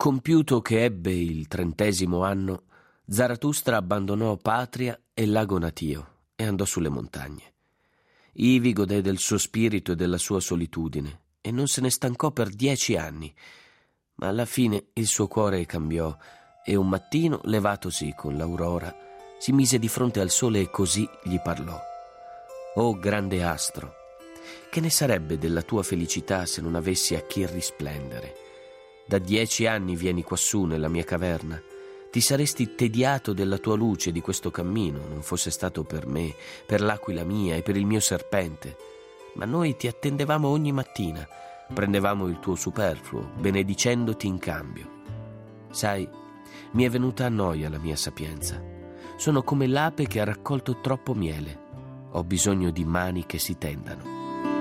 Compiuto che ebbe il 30° anno, Zarathustra abbandonò patria e lago natio e andò sulle montagne. Ivi godé del suo spirito e della sua solitudine e non se ne stancò per 10 anni, ma alla fine il suo cuore cambiò e un mattino, levatosi con l'aurora, si mise di fronte al sole e così gli parlò: «O grande astro, che ne sarebbe della tua felicità se non avessi a chi risplendere? Da 10 anni vieni quassù nella mia caverna. Ti saresti tediato della tua luce, di questo cammino, non fosse stato per me, per l'aquila mia e per il mio serpente. Ma noi ti attendevamo ogni mattina, prendevamo il tuo superfluo, benedicendoti in cambio. Sai, mi è venuta a noia la mia sapienza. Sono come l'ape che ha raccolto troppo miele. Ho bisogno di mani che si tendano».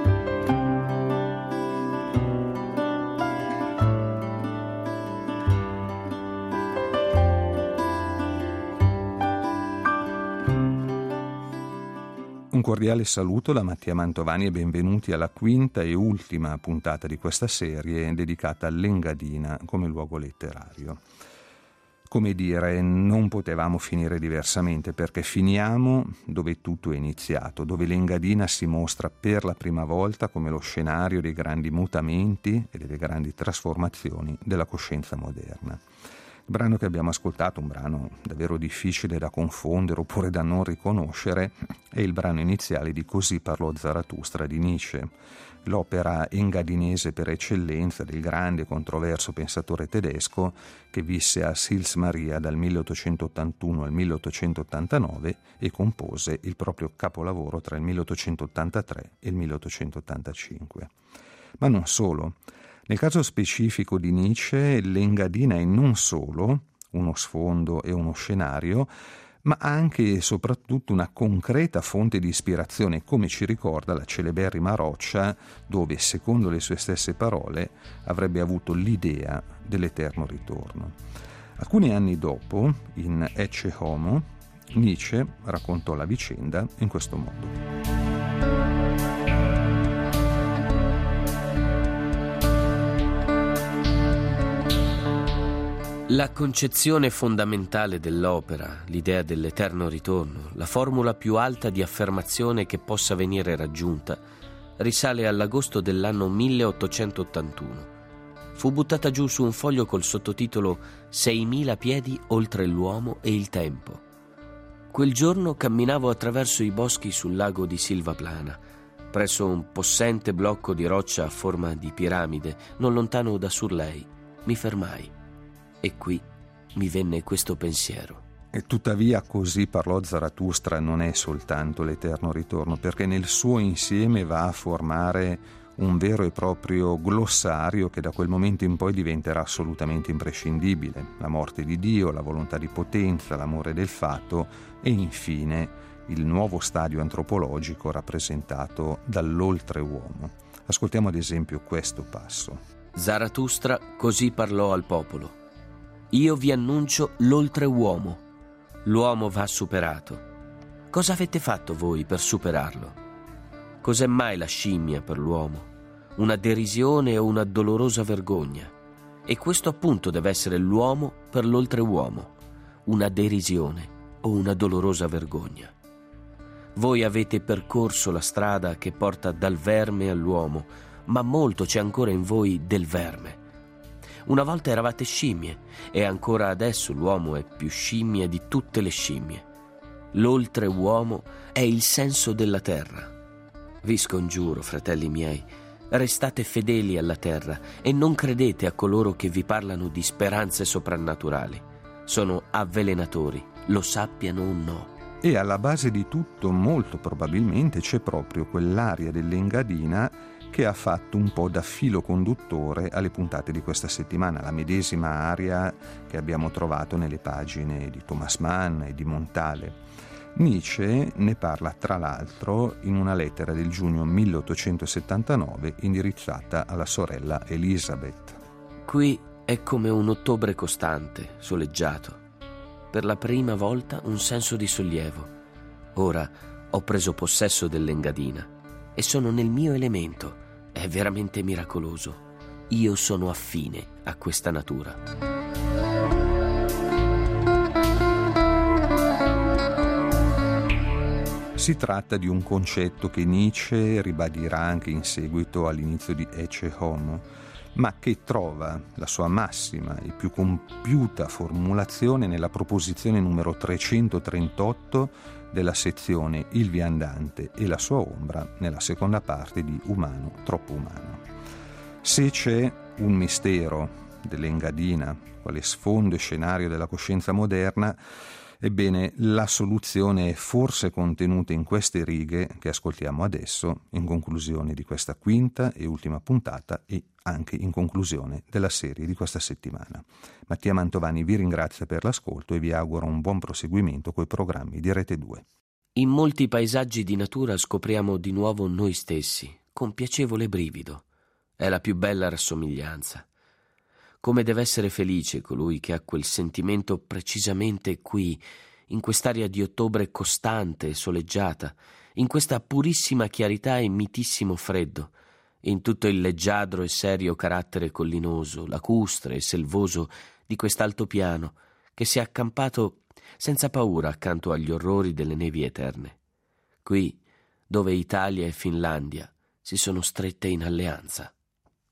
Un cordiale saluto da Mattia Mantovani e benvenuti alla quinta e ultima puntata di questa serie dedicata all'Engadina come luogo letterario. Come dire, non potevamo finire diversamente, perché finiamo dove tutto è iniziato, dove l'Engadina si mostra per la prima volta come lo scenario dei grandi mutamenti e delle grandi trasformazioni della coscienza moderna. Il brano che abbiamo ascoltato, un brano davvero difficile da confondere oppure da non riconoscere, è il brano iniziale di Così parlò Zarathustra di Nietzsche, l'opera engadinese per eccellenza del grande e controverso pensatore tedesco che visse a Sils Maria dal 1881 al 1889 e compose il proprio capolavoro tra il 1883 e il 1885. Ma non solo. Nel caso specifico di Nietzsche, l'Engadina è non solo uno sfondo e uno scenario, ma anche e soprattutto una concreta fonte di ispirazione, come ci ricorda la celeberrima roccia dove, secondo le sue stesse parole, avrebbe avuto l'idea dell'eterno ritorno. Alcuni anni dopo, in Ecce Homo, Nietzsche raccontò la vicenda in questo modo. La concezione fondamentale dell'opera, l'idea dell'eterno ritorno, la formula più alta di affermazione che possa venire raggiunta, risale all'agosto dell'anno 1881. Fu buttata giù su un foglio col sottotitolo «6.000 piedi oltre l'uomo e il tempo». Quel giorno camminavo attraverso i boschi sul lago di Silvaplana, presso un possente blocco di roccia a forma di piramide, non lontano da Surlei. Mi fermai. E qui mi venne questo pensiero. E tuttavia Così parlò Zarathustra non è soltanto l'eterno ritorno, perché nel suo insieme va a formare un vero e proprio glossario che da quel momento in poi diventerà assolutamente imprescindibile. La morte di Dio, la volontà di potenza, l'amore del fato e infine il nuovo stadio antropologico rappresentato dall'oltreuomo. Ascoltiamo ad esempio questo passo. Zarathustra così parlò al popolo. Io vi annuncio l'oltreuomo. L'uomo va superato. Cosa avete fatto voi per superarlo? Cos'è mai la scimmia per l'uomo? Una derisione o una dolorosa vergogna? E questo appunto deve essere l'uomo per l'oltreuomo, una derisione o una dolorosa vergogna. Voi avete percorso la strada che porta dal verme all'uomo, ma molto c'è ancora in voi del verme. Una volta eravate scimmie e ancora adesso l'uomo è più scimmia di tutte le scimmie. L'oltreuomo è il senso della terra. Vi scongiuro, fratelli miei, restate fedeli alla terra e non credete a coloro che vi parlano di speranze soprannaturali. Sono avvelenatori, lo sappiano o no. E alla base di tutto, molto probabilmente, c'è proprio quell'aria dell'Engadina che ha fatto un po' da filo conduttore alle puntate di questa settimana, la medesima aria che abbiamo trovato nelle pagine di Thomas Mann e di Montale. Nietzsche ne parla tra l'altro in una lettera del giugno 1879 indirizzata alla sorella Elisabeth. Qui è come un ottobre costante, soleggiato. Per la prima volta un senso di sollievo. Ora ho preso possesso dell'Engadina e sono nel mio elemento. È veramente miracoloso. io sono affine a questa natura. Si tratta di un concetto che Nietzsche ribadirà anche in seguito all'inizio di Ecce Homo, ma che trova la sua massima e più compiuta formulazione nella proposizione numero 338 della sezione Il viandante e la sua ombra, nella seconda parte di Umano, troppo umano. Se c'è un mistero dell'Engadina, quale sfondo e scenario della coscienza moderna, ebbene, la soluzione è forse contenuta in queste righe che ascoltiamo adesso, in conclusione di questa quinta e ultima puntata e anche in conclusione della serie di questa settimana. Mattia Mantovani vi ringrazia per l'ascolto e vi auguro un buon proseguimento coi programmi di Rete 2. In molti paesaggi di natura scopriamo di nuovo noi stessi, con piacevole brivido. È la più bella rassomiglianza. Come deve essere felice colui che ha quel sentimento precisamente qui, in quest'aria di ottobre costante e soleggiata, in questa purissima chiarità e mitissimo freddo, in tutto il leggiadro e serio carattere collinoso, lacustre e selvoso di quest'altopiano che si è accampato senza paura accanto agli orrori delle nevi eterne. Qui, dove Italia e Finlandia si sono strette in alleanza.